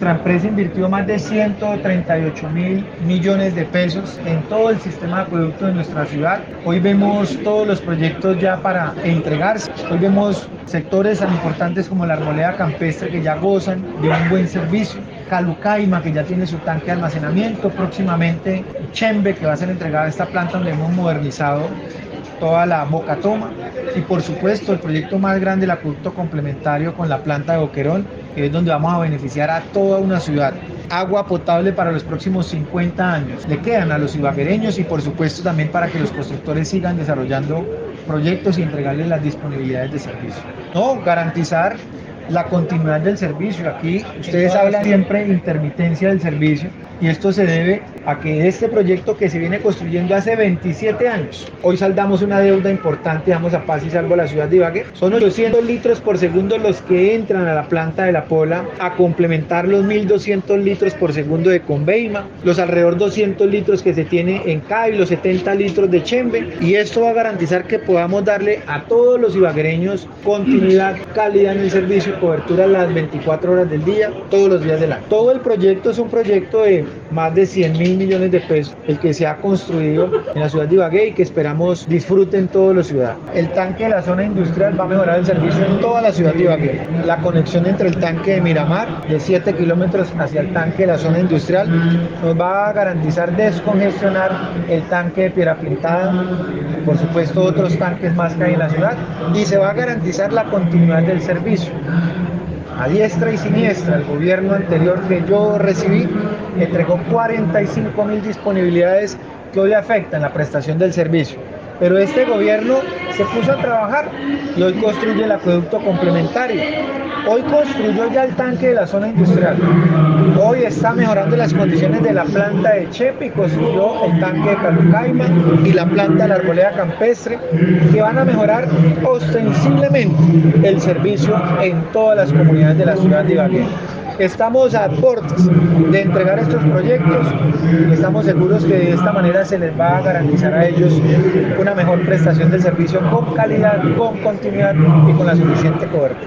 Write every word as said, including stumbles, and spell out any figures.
nuestra empresa invirtió más de ciento treinta y ocho mil millones de pesos en todo el sistema de acueducto de nuestra ciudad. Hoy vemos todos los proyectos ya para entregarse. Hoy vemos sectores tan importantes como la Arboleda Campestre que ya gozan de un buen servicio. Calucaima, que ya tiene su tanque de almacenamiento. Próximamente Chembe, que va a ser entregada a esta planta donde hemos modernizado toda la Bocatoma. Y por supuesto el proyecto más grande, el acueducto complementario con la planta de Boquerón, que es donde vamos a beneficiar a toda una ciudad. Agua potable para los próximos cincuenta años. Le quedan a los ibaguereños y por supuesto también para que los constructores sigan desarrollando proyectos y entregarles las disponibilidades de servicio. No, garantizar la continuidad del servicio. Aquí ustedes hablan siempre de intermitencia del servicio y esto se debe a que este proyecto que se viene construyendo hace veintisiete años, hoy saldamos una deuda importante, damos a paz y salvo a la ciudad de Ibagué. Son ochocientos litros por segundo los que entran a la planta de La Pola a complementar los mil doscientos litros por segundo de Conveima, los alrededor doscientos litros que se tiene en C A I, los setenta litros de Chembe, y esto va a garantizar que podamos darle a todos los ibaguereños continuidad, calidad en el servicio, cobertura las veinticuatro horas del día, todos los días del año. Todo el proyecto es un proyecto de más de cien mil millones de pesos, el que se ha construido en la ciudad de Ibagué y que esperamos disfruten todos los ciudadanos. El tanque de la zona industrial va a mejorar el servicio en toda la ciudad de Ibagué. La conexión entre el tanque de Miramar, de siete kilómetros hacia el tanque de la zona industrial, nos va a garantizar descongestionar el tanque de Piedra Pintada, por supuesto otros tanques más que hay en la ciudad, y se va a garantizar la continuidad del servicio. A diestra y siniestra, el gobierno anterior que yo recibí entregó cuarenta y cinco mil disponibilidades que hoy afectan la prestación del servicio. Pero este gobierno se puso a trabajar y hoy construye el acueducto complementario. Hoy construyó ya el tanque de la zona industrial. Hoy está mejorando las condiciones de la planta de Chepe y construyó el tanque de Calucaima y la planta de la Arboleda Campestre, que van a mejorar ostensiblemente el servicio en todas las comunidades de la ciudad de Ibagué. Estamos a puertas de entregar estos proyectos y estamos seguros que de esta manera se les va a garantizar a ellos una mejor prestación del servicio con calidad, con continuidad y con la suficiente cobertura.